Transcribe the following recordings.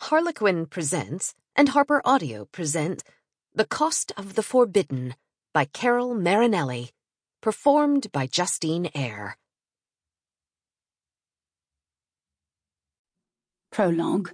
Harlequin presents and Harper Audio present The Cost of the Forbidden by Carol Marinelli, performed by Justine Eyre. Prologue.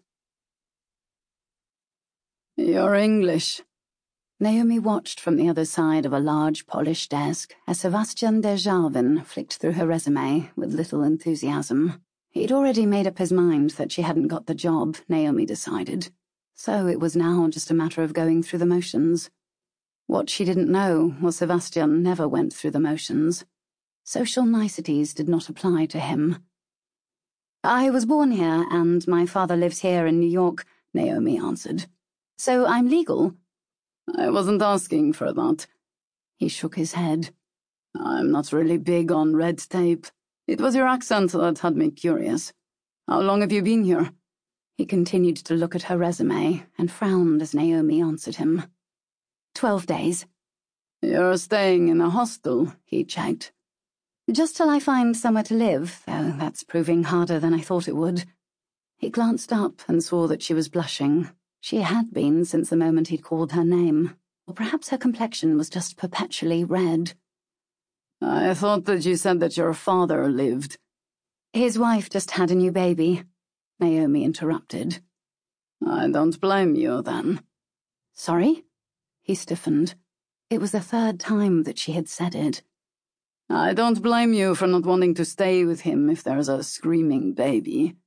You're English. Naomi watched from the other side of a large polished desk as Sebastian Desjardins flicked through her resume with little enthusiasm. He'd already made up his mind that she hadn't got the job, Naomi decided. So it was now just a matter of going through the motions. What she didn't know was Sebastian never went through the motions. Social niceties did not apply to him. I was born here, and my father lives here in New York, Naomi answered. So I'm legal? I wasn't asking for that. He shook his head. I'm not really big on red tape. It was your accent that had me curious. How long have you been here? He continued to look at her resume and frowned as Naomi answered him. 12 days. You're staying in a hostel, he checked. Just till I find somewhere to live, though that's proving harder than I thought it would. He glanced up and saw that she was blushing. She had been since the moment he'd called her name. Or perhaps her complexion was just perpetually red. I thought that you said that your father lived. His wife just had a new baby, Naomi interrupted. I don't blame you, then. Sorry? He stiffened. It was the third time that she had said it. I don't blame you for not wanting to stay with him if there's a screaming baby.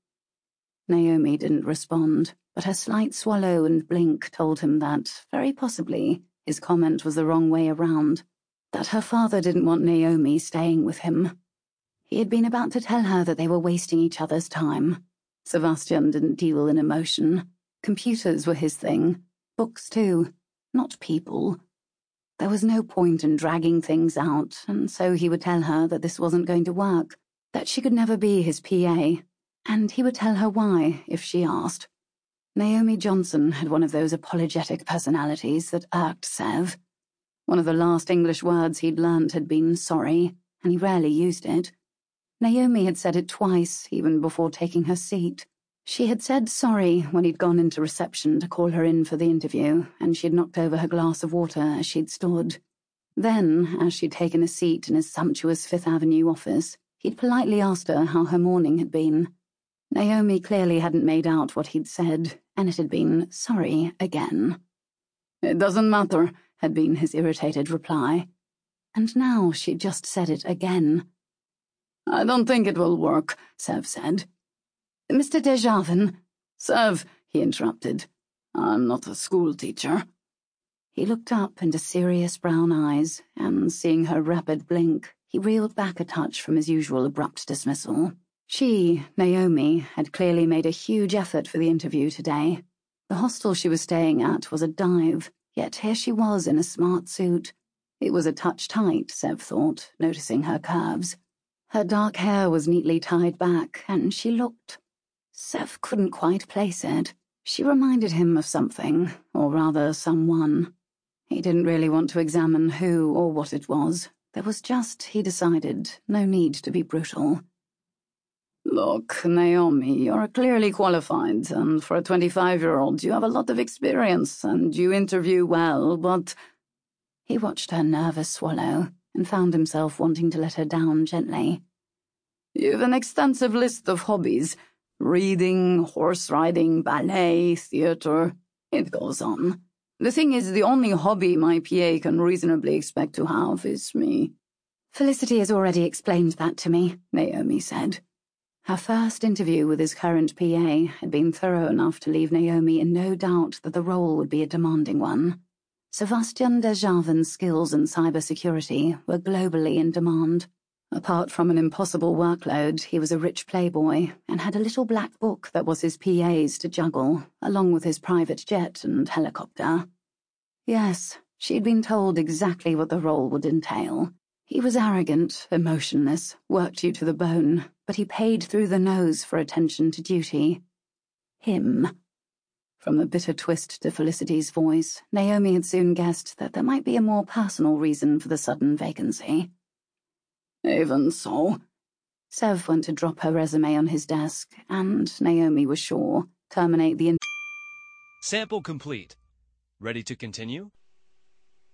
Naomi didn't respond, but her slight swallow and blink told him that, very possibly, his comment was the wrong way around. That her father didn't want Naomi staying with him. He had been about to tell her that they were wasting each other's time. Sebastian didn't deal in emotion. Computers were his thing. Books, too. Not people. There was no point in dragging things out, and so he would tell her that this wasn't going to work, that she could never be his PA, and he would tell her why if she asked. Naomi Johnson had one of those apologetic personalities that irked Sev. One of the last English words he'd learnt had been sorry, and he rarely used it. Naomi had said it twice, even before taking her seat. She had said sorry when he'd gone into reception to call her in for the interview, and she'd knocked over her glass of water as she'd stood. Then, as she'd taken a seat in his sumptuous Fifth Avenue office, he'd politely asked her how her morning had been. Naomi clearly hadn't made out what he'd said, and it had been sorry again. It doesn't matter, had been his irritated reply. And now she'd just said it again. I don't think it will work, Sev said. Mr. Desjardins. Sev, he interrupted. I'm not a school teacher. He looked up into serious brown eyes, and seeing her rapid blink, he reeled back a touch from his usual abrupt dismissal. She, Naomi, had clearly made a huge effort for the interview today. The hostel she was staying at was a dive, yet here she was in a smart suit. It was a touch tight, Sev thought, noticing her curves. Her dark hair was neatly tied back, and she looked... Sev couldn't quite place it. She reminded him of something, or rather someone. He didn't really want to examine who or what it was. There was just, he decided, no need to be brutal. Look, Naomi, you're clearly qualified, and for a 25-year-old you have a lot of experience, and you interview well, but... He watched her nervous swallow, and found himself wanting to let her down gently. You've an extensive list of hobbies. Reading, horse riding, ballet, theater. It goes on. The thing is, the only hobby my PA can reasonably expect to have is me. Felicity has already explained that to me, Naomi said. Her first interview with his current PA had been thorough enough to leave Naomi in no doubt that the role would be a demanding one. Sebastian Desjardins' skills in cybersecurity were globally in demand. Apart from an impossible workload, he was a rich playboy and had a little black book that was his PA's to juggle, along with his private jet and helicopter. Yes, she'd been told exactly what the role would entail. He was arrogant, emotionless, worked you to the bone, but he paid through the nose for attention to duty. Him. From the bitter twist to Felicity's voice, Naomi had soon guessed that there might be a more personal reason for the sudden vacancy. Even so. Sev went to drop her resume on his desk, and Naomi was sure, terminate the Sample complete. Ready to continue?